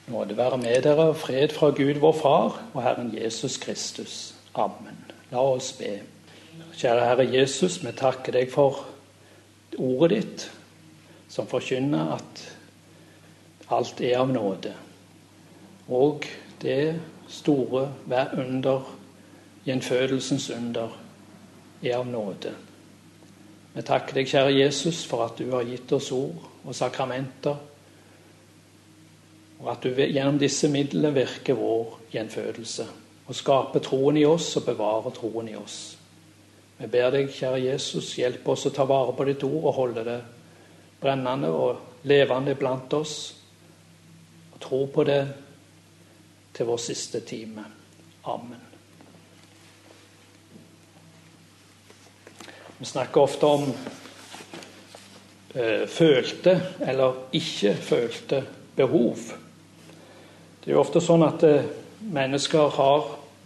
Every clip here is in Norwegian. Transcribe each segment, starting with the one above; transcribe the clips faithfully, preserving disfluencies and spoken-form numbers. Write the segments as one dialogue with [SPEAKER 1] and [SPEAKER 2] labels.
[SPEAKER 1] Nåde være med dere, fred fra Gud vår Far og Herren Jesus Kristus. Amen. La oss be. Kjære Herre Jesus, vi takker deg for ordet ditt, som forkynner at alt er av nåde. Og det store hver under, gjenfødelsens under, er av nåde. Vi takker deg, kjære Jesus, for at du har gitt oss ord og sakramenter, og at du gjennom disse midlene virker vår gjenfødelse, og skaper troen i oss og bevarer troen i oss. Vi ber deg, kjære Jesus, hjelp oss å ta vare på ditt ord og holde det brennende og levende blant oss, og tro på det til vår siste time. Amen. Vi snakker ofte om øh, følte eller ikke følte behov. Det er jo ofte sånn at øh, mennesker har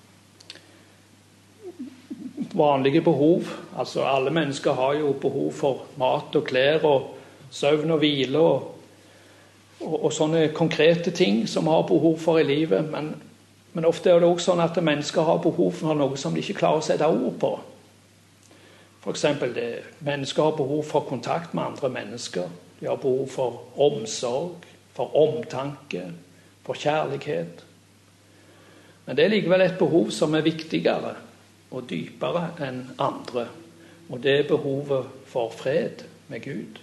[SPEAKER 1] vanlige behov. Altså alle mennesker har jo behov for mat og klær og søvn og hvile og, og, og sånne konkrete ting som har behov for i livet. Men, men ofte er det også sånn at mennesker har behov for noe som de ikke klarer å sette ord på. For eksempel, det, mennesker har behov for kontakt med andre mennesker. De har behov for omsorg, for omtanke, for kjærlighet. Men det er likevel et behov som er viktigere og dypere enn andre. Og det er behovet for fred med Gud.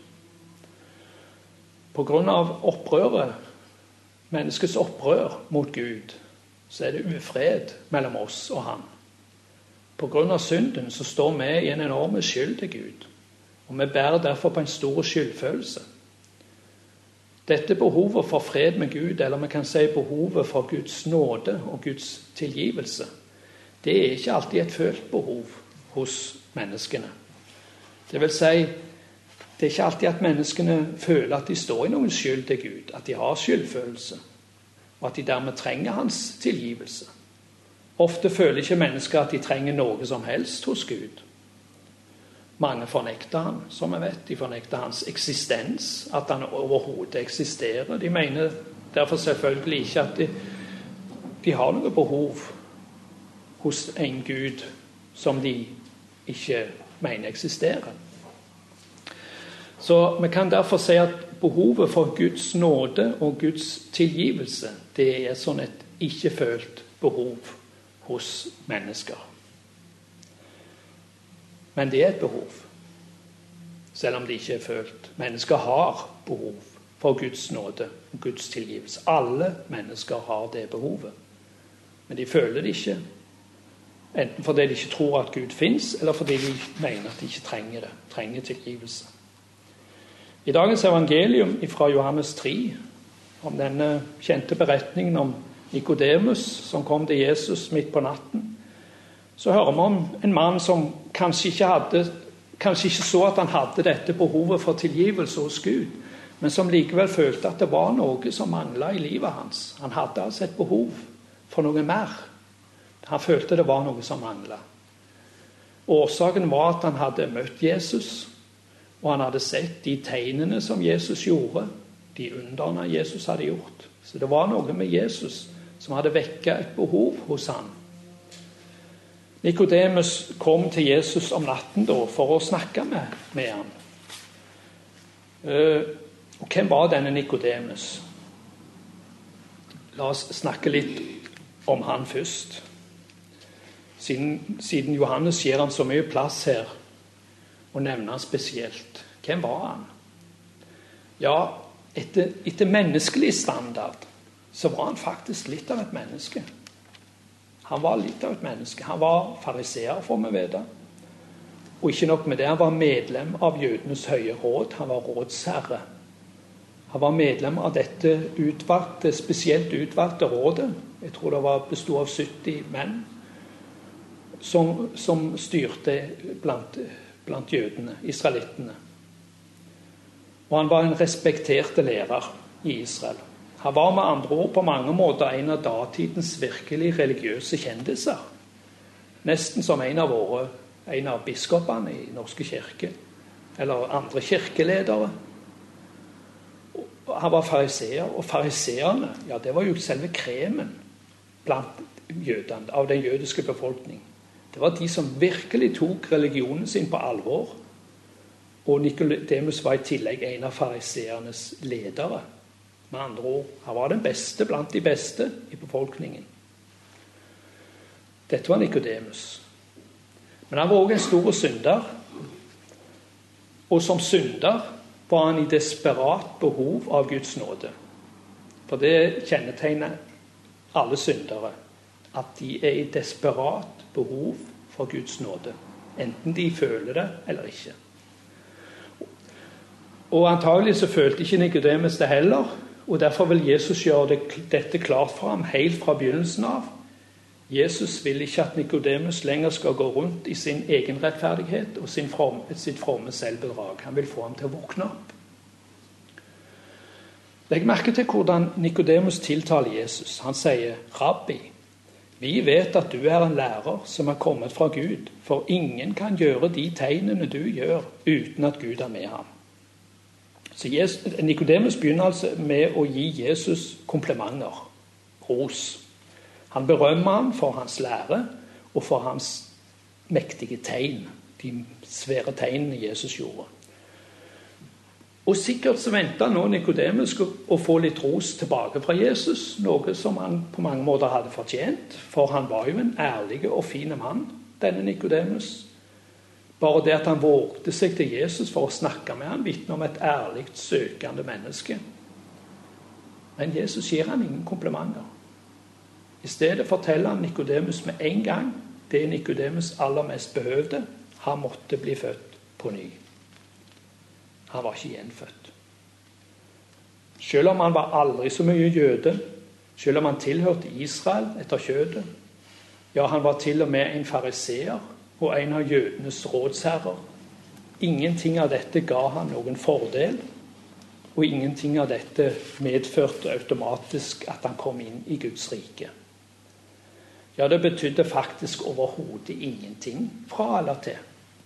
[SPEAKER 1] På grunn av opprøret, menneskets opprør mot Gud, så er det ufred mellom oss og han. På grunn av synden så står vi i en enorm skyld til Gud, og vi bærer derfor på en stor skyldfølelse. Dette behovet for fred med Gud, eller vi kan si behovet for Guds nåde og Guds tilgivelse, det er ikke alltid et følt behov hos menneskene. Det vil si, det er ikke alltid at menneskene føler at de står i noen skyld til Gud, at de har skyldfølelse, og at de dermed trenger hans tilgivelse. Ofte føler ikke mennesker at de trenger noe som helst hos Gud. Mange fornekter han, som jeg vet. De fornekter hans eksistens, at han overhodet eksisterer. De mener derfor selvfølgelig ikke at de, de har noe behov hos en Gud som de ikke mener eksisterer. Så vi kan derfor si at behovet for Guds nåde og Guds tilgivelse, det er sånn et ikke følt behov hos mennesker. Men det er et behov, selv om det ikke er følt. Mennesker har behov for Guds nåde og Guds tilgivelse. Alle mennesker har det behovet. Men de føler det ikke, enten fordi de ikke tror at Gud finnes, eller fordi de mener at de ikke trenger det, trenger tilgivelse. I dagens evangelium fra Johannes tre, om denne kjente beretningen om Nikodemus som kom til Jesus midt på natten, så hører vi om en mann som kanskje ikke, hadde, kanskje ikke så at han hadde dette behovet for tilgivelse hos Gud, men som likevel følte at det var noe som manglet i livet hans. Han hadde altså et behov for noe mer. Han følte det var noe som manglet. Årsaken var at han hadde møtt Jesus, og han hadde sett de tegnene som Jesus gjorde, de underne Jesus hadde gjort. Så det var noe med Jesus som hadde vekket et behov hos han. Nikodemus kom til Jesus om natten da, for å snakke med, med ham. Uh, og hvem var denne Nikodemus? La oss snakke litt om han først. Siden, siden Johannes gir han så mye plass her, og nevner han spesielt. Hvem var han? Ja, etter, etter menneskelig standard, så var han faktisk litt av et menneske. Han var litt av et menneske. Han var fariseer, får vi vite. Og ikke nok med det, han var medlem av jødenes høye råd. Han var rådsherre. Han var medlem av dette utvalgte, spesielt utvalgte rådet. Jeg tror det var bestod av sytti menn som, som styrte blant, blant jødene, israelittene. Og han var en respekterte lærer i Israel. Han var med andre ord på mange måter en av datidens virkelig religiøse kjendiser. Nesten som en av våre, en av biskopene i norske kirke, eller andre kirkeledere. han var fariseer, og fariseerne, ja, det var jo selve kremen blant jødene, av den jødiske befolkning. Det var de som virkelig tok religionen sin på alvor, og Nikodemus var i tillegg en av fariseernes ledere. Med andre ord, han var den beste blant de beste i befolkningen. Dette var Nikodemus. Men han var også en stor synder, og som synder var han i desperat behov av Guds nåde. For det kjennetegner alle syndere, at de er i desperat behov for Guds nåde, enten de føler det eller ikke. Og antagelig så følte ikke Nikodemus det heller, og derfor vil Jesus gjøre det, dette klart for ham helt fra begynnelsen av. Jesus vil ikke at Nikodemus lenger skal gå rundt i sin egen rettferdighet og sin from, sitt fromme selvbedrag. Han vil få ham til å våkne opp. Legg merke til hvordan Nikodemus tiltaler Jesus. Han sier, «Rabbi, vi vet at du er en lærer som er kommet fra Gud, for ingen kan gjøre de tegnene du gjør uten at Gud er med ham.» Så Nikodemus begynner altså med å gi Jesus komplimenter, ros. Han berømmer ham for hans lære og for hans mektige tegn, de svære tegnene Jesus gjorde. Og sikkert så ventet nå Nikodemus å få litt ros tilbake fra Jesus, noe som han på mange måter hadde fortjent, for han var jo en ærlig og fin mann, denne Nikodemus. Bare det at han vågte seg til Jesus for å snakke med ham, vitner om et ærlig, søkende menneske. Men Jesus gir han ingen komplimenter. I stedet forteller han Nikodemus med en gang det Nikodemus aller mest behøvde. Han måtte bli født på ny. Han var ikke gjenfødt. Selv om han var aldri så mye jøde, selv om han tilhørte Israel etter kjødet, ja, han var til og med en fariseer og en av jødenes rådsherrer. Ingenting av dette ga han noen fordel, og ingenting av dette medførte automatisk at han kom inn i Guds rike. Ja, det betydde faktisk overhodet ingenting fra eller til.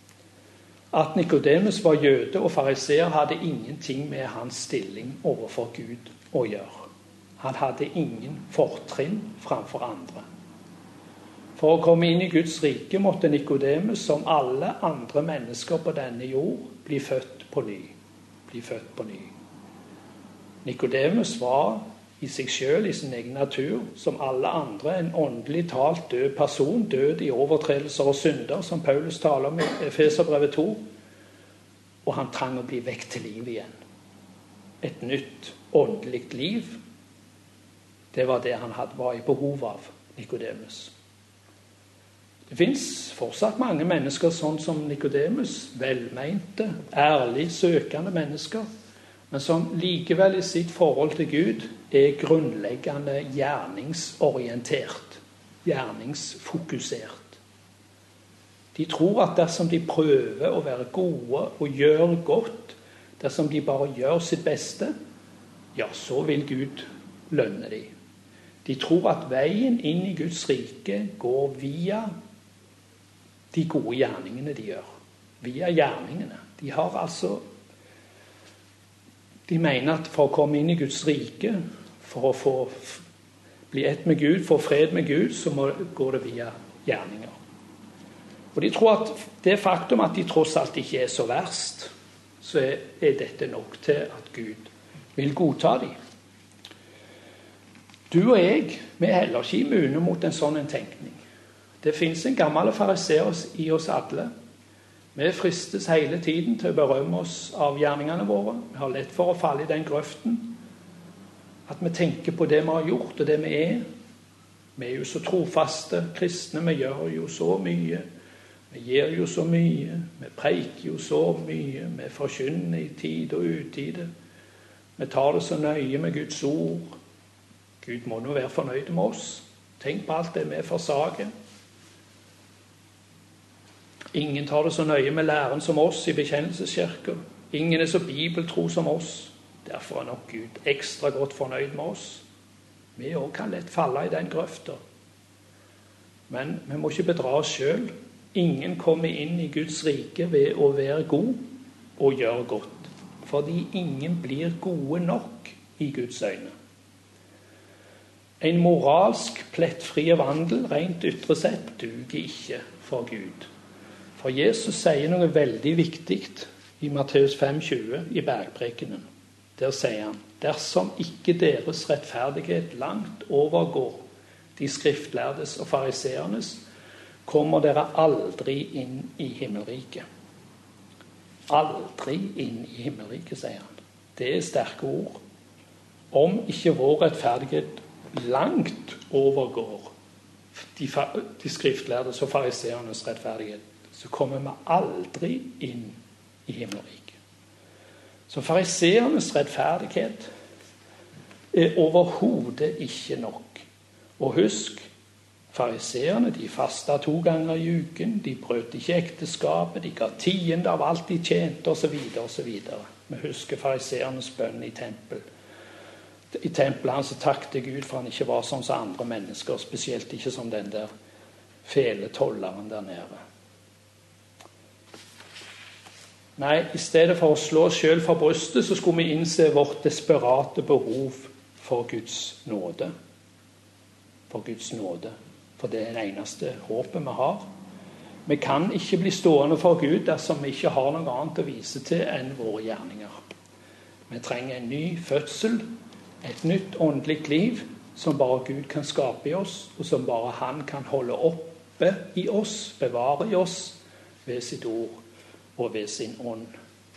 [SPEAKER 1] At Nikodemus var jøde og fariseer hadde ingenting med hans stilling overfor Gud å gjøre. Han hadde ingen fortrinn framfor andre. For å komme inn i Guds rike måtte Nikodemus, som alle andre mennesker på denne jord, bli født på ny. Bli født på ny. Nikodemus var i seg selv, i sin egen natur, som alle andre, en åndelig talt død person, død i overtredelser og synder, som Paulus taler om i Efeserbrevet to. Og han trang å bli vekk til liv igjen. Et nytt åndelig liv. Det var det han hadde, var i behov av, Nikodemus. Det finnes fortsatt mange mennesker sånn som Nikodemus, velmente, ærlig søkende mennesker, men som likevel i sitt forhold til Gud er grunnleggende gjerningsorientert, gjerningsfokusert. De tror at dersom de prøver å være gode og gjør godt, dersom de bare gjør sitt beste, ja, så vil Gud lønne dem. De tror at veien inn i Guds rike går via de gode gjerningene de gjør. Via gjerningene. De har altså De mener at for å komme inn i Guds rike, for å få bli ett med Gud, få fred med Gud, så må, går det via gjerninger. Og de tror at det faktum at de tross alt ikke er så verst, så er, er dette nok til at Gud vil godta dem. Du og jeg, vi er heller ikke immune mot en sånn en tenkning. Det finnes en gammel fariseer i oss alle. Vi fristes hele tiden til å berømme oss av gjerningene våre. Vi har lett for å falle i den grøften. At vi tenker på det vi har gjort og det vi er. Vi er jo så trofaste kristne, vi gjør jo så mye. Vi gir jo så mye. Vi preiker jo så mye. Vi forkynner i tid og utide. Vi tar det så nøye med Guds ord. Gud må nå være fornøyd med oss. Tenk på alt det vi forsager. Ingen tar det så nøye med læren som oss i bekjennelseskirker. Ingen er så bibeltro som oss. Derfor er nok Gud ekstra godt fornøyd med oss. Vi også kan lett falle i den grøfta. Men vi må ikke bedra oss selv. Ingen kommer inn i Guds rike ved å være god og gjøre godt. Fordi ingen blir gode nok i Guds øyne. En moralsk plettfri vandel, rent ytre sett, duger ikke for Gud. For Jesus sier noe veldig viktig i Matteus fem tjue i bergprekenen. Der sier han, dersom ikke deres rettferdighet langt overgår de skriftlærdes og fariseernes, kommer dere aldri inn i himmelriket. Aldri inn i himmelriket, sier han. Det er sterke ord. Om ikke vår rettferdighet langt overgår de, de skriftlærdes og fariseernes rettferdighet, så kommer vi aldri inn i himmelriket. Så fariseernes rettferdighet er overhodet ikke nok. Og husk, fariseerne, de fastet to ganger i uken, de brøt ikke ekteskapet, de ga tiende av alt de tjente, og så videre, og så videre. Vi husker fariseernes bønn i tempel. I tempelet han så takte Gud for han ikke var sånn som andre mennesker, spesielt ikke som den der fele tolleren der nede. Nei, i stedet for å slå oss selv for brystet, så skulle vi innse vårt desperate behov for Guds nåde. For Guds nåde. For det er det eneste håpet vi har. Vi kan ikke bli stående for Gud dersom vi ikke har noe annet å vise til enn våre gjerninger. Vi trenger en ny fødsel, et nytt åndelig liv som bare Gud kan skape i oss, og som bare han kan holde oppe i oss, bevare i oss ved sitt ord og ved sin ånd.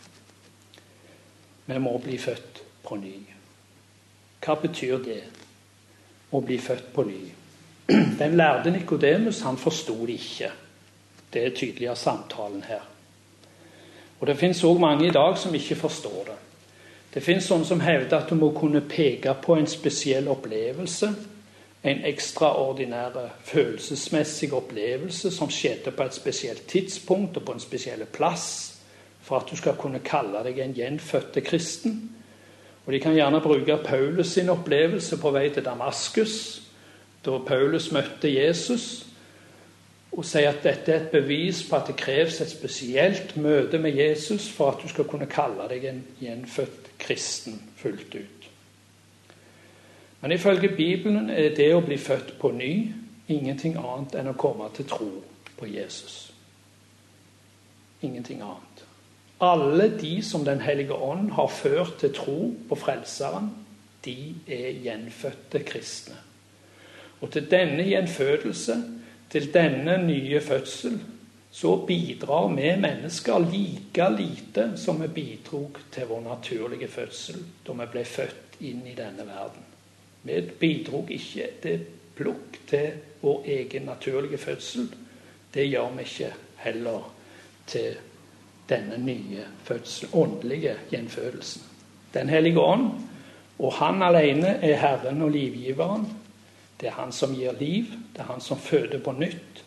[SPEAKER 1] Vi må bli født på ny. Hva betyr det å bli født på ny? Den lærde Nikodemus, han forstod det ikke. Det er tydelig av samtalen her. Og det finnes også mange i dag som ikke forstår det. Det finnes sånne som hevder at du må kunne peke på en spesiell opplevelse, en ekstraordinær følelsesmessig opplevelse som skjedde på et spesielt tidspunkt og på en spesiell plass, for at du skal kunne kalle deg en gjenfødte kristen. Og de kan gjerne bruke Paulus sin opplevelse på vei til Damaskus, da Paulus møtte Jesus, og si at dette er et bevis på at det kreves et spesielt møte med Jesus for at du skal kunne kalle deg en gjenfødt kristen fullt ut. Men ifølge Bibelen er det å bli født på ny ingenting annet enn å komme til tro på Jesus. Ingenting annet. Alle de som Den hellige ånd har ført til tro på frelseren, de er gjenfødte kristne. Og til denne gjenfødelse, til denne nye fødsel, så bidrar vi mennesker like lite som vi bidrog til vår naturlige fødsel da vi ble født inn i denne verden. Vi bidrog ikke til plukk til vår egen naturlige fødsel. Det gjør vi ikke heller til denne nye fødsel, åndelige gjenfødelsen. Den hellige ånd, og han alene er Herren og livgiveren. Det er han som gir liv, det er han som føder på nytt.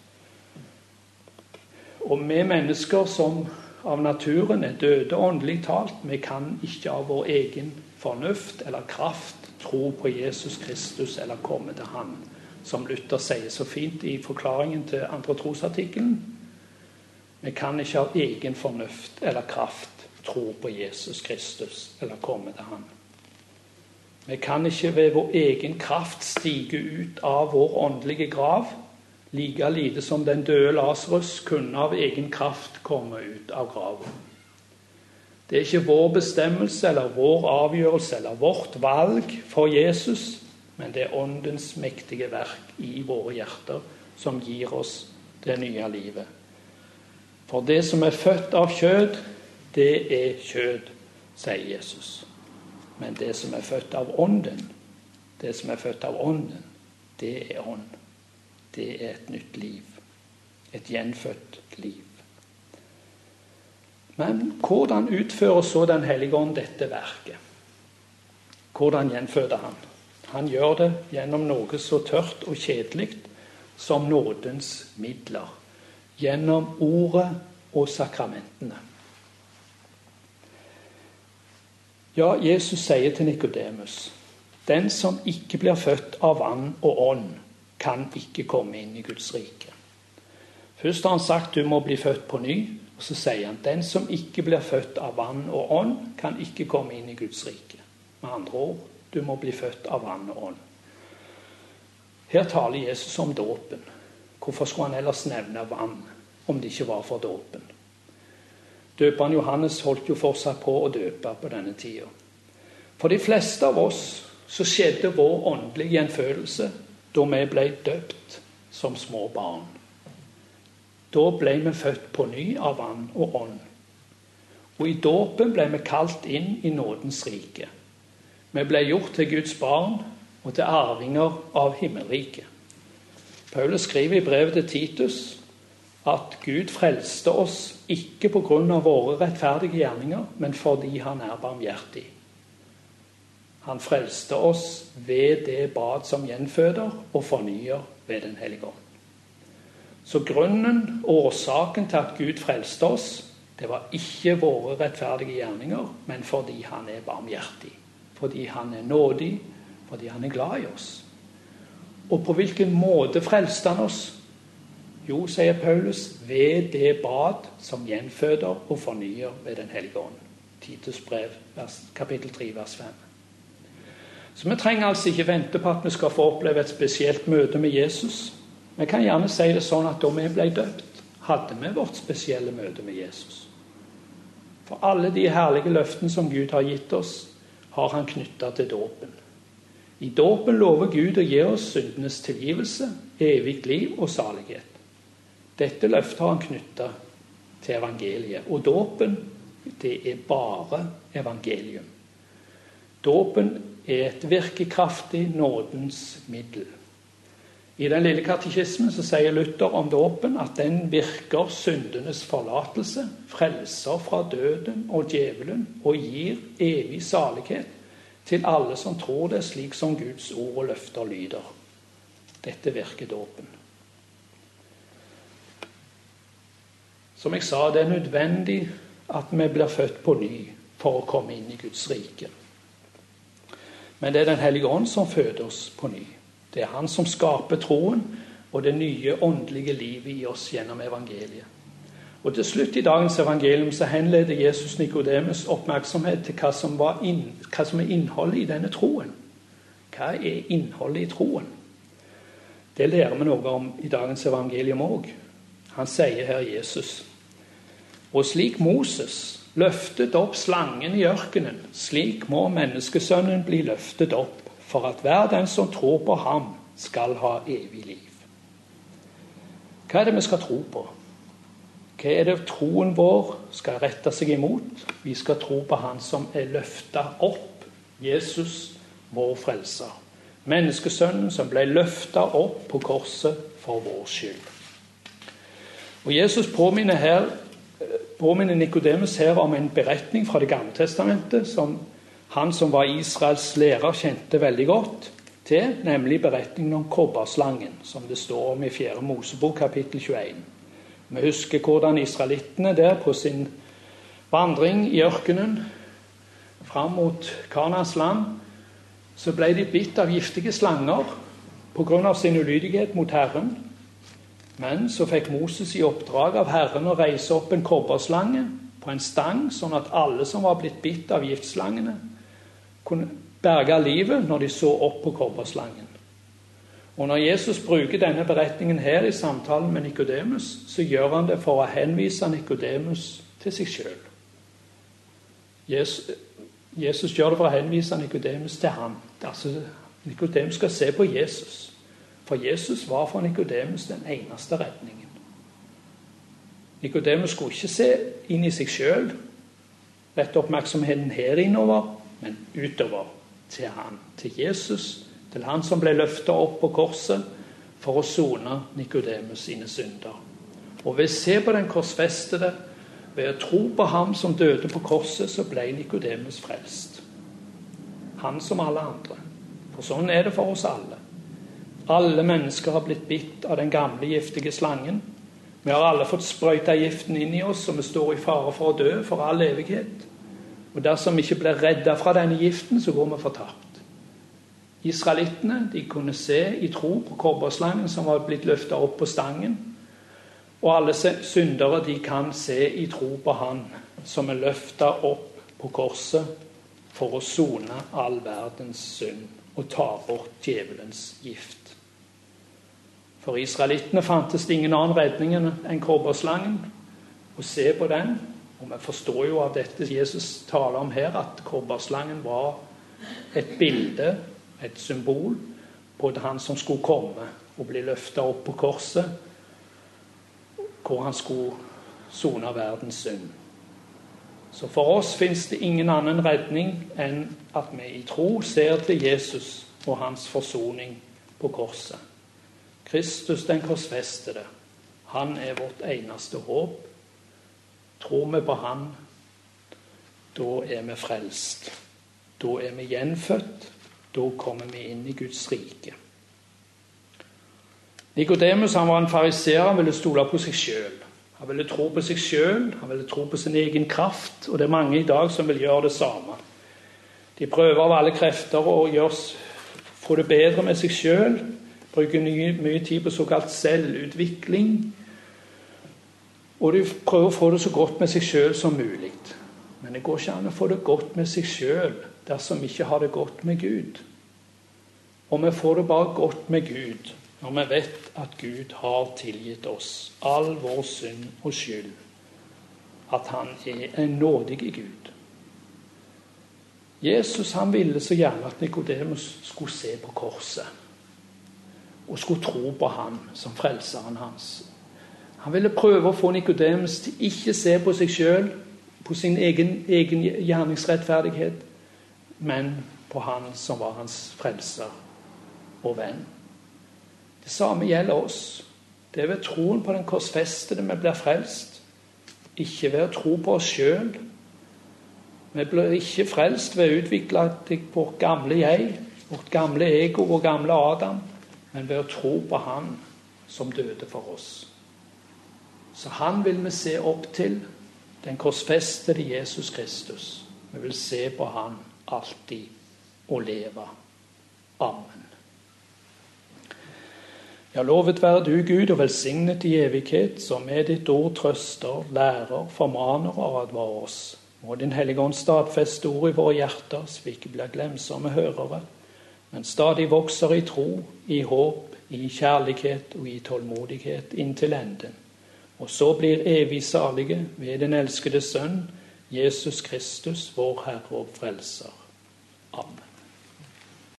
[SPEAKER 1] Og vi mennesker som av naturen er døde åndelig talt, vi kan ikke av vår egen fornuft eller kraft tro på Jesus Kristus eller komme til han, som Luther sier så fint i forklaringen til andre trosartikkelen. Vi kan ikke av egen fornuft eller kraft tro på Jesus Kristus eller komme til han. Vi kan ikke ved vår egen kraft stige ut av vår åndelige grav, like lite som den døde Lazarus kunne av egen kraft komme ut av graven. Det er ikke vår bestemmelse eller vår avgjørelse eller vårt valg for Jesus, men det er åndens mektige verk i våre hjerter som gir oss det nye livet. For det som er født av kjød, det er kjød, sier Jesus. Men det som er født av ånden, det som er født av ånden, det er ånd. Det er et nytt liv. Et gjenfødt liv. Men hvordan utfører så Den hellige ånd dette verket? Hvordan gjenføder han? Han gjør det gjennom noe så tørt og kjedelig som nådens midler. Gjennom ordet og sakramentene. Ja, Jesus sier til Nikodemus, den som ikke blir født av vann og ånd, kan ikke komme inn i Guds rike. Først har han sagt du må bli født på ny, og så sier han den som ikke blir født av vann og ånd, kan ikke komme inn i Guds rike. Med andre ord, Du må bli født av vann og ånd. Her taler Jesus om dåpen. Hvorfor skulle han ellers nevne vann om det ikke var for dåpen? Døperen Johannes holdt jo fortsatt på å døpe på denne tida. For de fleste av oss så skjedde vår åndelige gjenfødelse da vi ble døpt som små barn. Da ble vi født på ny av vann og ånd. Og i dåpen ble vi kalt inn i nådens rike. Vi ble gjort til Guds barn og til arvinger av himmelriket. Paulus skriver i brevet til Titus at Gud frelste oss ikke på grunn av våre rettferdige gjerninger, men fordi han er barmhjertig. Han frelste oss ved det bad som gjenføder og fornyer ved den hellige ånd. Så grunnen og årsaken til at Gud frelste oss, det var ikke våre rettferdige gjerninger, men fordi han er barmhjertig. Fordi han er nådig, fordi han er glad i oss. Og på hvilken måte frelste han oss? Jo, sier Paulus, ved det bad som gjenføder og fornyer ved den hellige ånd. Titus brev, kapittel tre, vers fem. Så vi trenger altså ikke vente på at vi skal få oppleve et spesielt møte med Jesus. Vi kan gjerne si det sånn at da vi ble døpt, hadde vi vårt spesielle møte med Jesus. For alle de herlige løftene som Gud har gitt oss, har han knyttet til dåpen. I dåpen lover Gud å gi oss syndenes tilgivelse, evig liv og salighet. Dette løftet har han knyttet til evangeliet. Og dåpen, det er bare evangelium. Dåpen er et virkekraftig nådens middel. I den lille katekismen så sier Luther om dåpen at den virker syndenes forlatelse, frelser fra døden og djevelen og gir evig salighet til alle som tror det, slik som Guds ord og løfter lyder. Dette virker dåpen. Som jeg sa, det er nødvendig at vi blir født på ny for å komme inn i Guds rike. Men det er Den hellige ånd som føder oss på ny. Det er han som skaper troen og det nye åndelige livet i oss gjennom evangeliet. Og til slutt i dagens evangelium så henleder Jesus Nikodemus oppmerksomhet til hva som, var inn, hva som er innholdet i denne troen. Hva er innholdet i troen? Det lærer vi noe om i dagens evangelium også. Han sier her Jesus: og slik Moses løftet opp slangen i ørkenen, slik må menneskesønnen bli løftet opp, for at hver den som tror på ham skal ha evig liv. Hva er det vi skal tro på? Hva er det troen vår skal rette seg imot? Vi skal tro på han som er løftet opp, Jesus, vår frelser. Menneskesønnen som ble løftet opp på korset for vår skyld. Og Jesus påminner her påminner Nikodemus her om en beretning fra Det gamle testamentet som han som var Israels lærer kjente veldig godt til, nemlig beretningen om kobberslangen, som det står om i fjerde Mosebok kapittel tjueen. Vi husker hvordan israelittene der på sin vandring i ørkenen fram mot Kanaans land, så ble de bitt av giftige slanger på grunn av sin ulydighet mot Herren. Men så fikk Moses i oppdrag av Herren å reise opp en kobberslange på en stang, sånn at alle som var blitt bitt av giftslangene, kunne berge livet når de så opp på kobberslangen. Og når Jesus bruker denne beretningen her i samtalen med Nikodemus, så gjør han det for å henvise Nikodemus til seg selv. Jesus, Jesus gjør det for å henvise Nikodemus til ham. Altså, Nikodemus skal se på Jesus. For Jesus var for Nikodemus den eneste redningen. Nikodemus skulle ikke se inn i seg selv, rette oppmerksomheten her innover, men utover til han, til Jesus, til han som ble løftet opp på korset for å sone Nikodemus sine synder. Og ved å se på den korsfestede, ved å tro på ham som døde på korset, så ble Nikodemus frelst. Han som alle andre. For sånn er det for oss alle. Alle mennesker har blitt bitt av den gamle giftige slangen. Vi har alle fått sprøyta giften inn i oss, og vi står i fare for å dø for all evighet. Og dersom vi ikke blir reddet fra denne giften, så går vi fortapt. Israelittene, de kunne se i tro på kobberslangen som var blitt løftet opp på stangen. Og alle syndere, de kan se i tro på han som er løftet opp på korset for å sone all verdens synd og ta bort djevelens gift. For israelittene fantes det ingen annen redning enn kobberslangen. Og se på den, og vi forstår jo av dette Jesus taler om her, at kobberslangen var et bilde, et symbol, på han som skulle komme og bli løftet opp på korset, hvor han skulle sone verdens synd. Så for oss finnes det ingen annen redning enn at vi i tro ser til Jesus og hans forsoning på korset. Kristus den korsfestede, han er vårt eneste håp. Tror vi på han, da er vi frelst. Da er vi gjenfødt, da kommer vi inn i Guds rike. Nikodemus, han var en fariseer, han ville stole på seg selv. Han ville tro på seg selv, han ville tro på sin egen kraft, og det er mange i dag som vil gjøre det samme. De prøver av alle krefter å gjøre, få det bedre med seg selv, bruker mye, mye tid på såkalt selvutvikling, og de prøver å få det så godt med seg selv som mulig. Men det går ikke an å få det godt med seg selv dersom vi ikke har det godt med Gud. Og vi får det bare godt med Gud når vi vet at Gud har tilgitt oss all vår synd og skyld, at han er en nådig Gud. Jesus, han ville så gjerne at Nikodemus skulle se på korset og skulle tro på han som frelseren hans. Han ville prøve å få Nikodemus til ikke se på seg selv, på sin egen, egen gjerningsrettferdighet, men på han som var hans frelser og venn. Det samme gjelder oss. Det er ved troen på den korsfestede vi blir frelst, ikke ved å tro på oss selv. Vi blir ikke frelst ved å utvikle vårt gamle jeg, vårt gamle ego, vår gamle Adam, men ved å tro på han som døde for oss. Så han vil vi se opp til, den korsfestede Jesus Kristus. Vi vil se på han alltid og leve. Amen. Ja, lovet være du, Gud, og velsignet i evighet, som med ditt ord trøster, lærer, formaner og advarer oss. Må din Hellige Ånd stadfeste ord i våre hjerter, så vi ikke blir glemsomme hørere, men stadig vokser i tro, i håp, i kjærlighet og i tålmodighet inntil enden. Og så blir evig salige ved den elskede Sønn, Jesus Kristus, vår Herre og Frelser. Amen.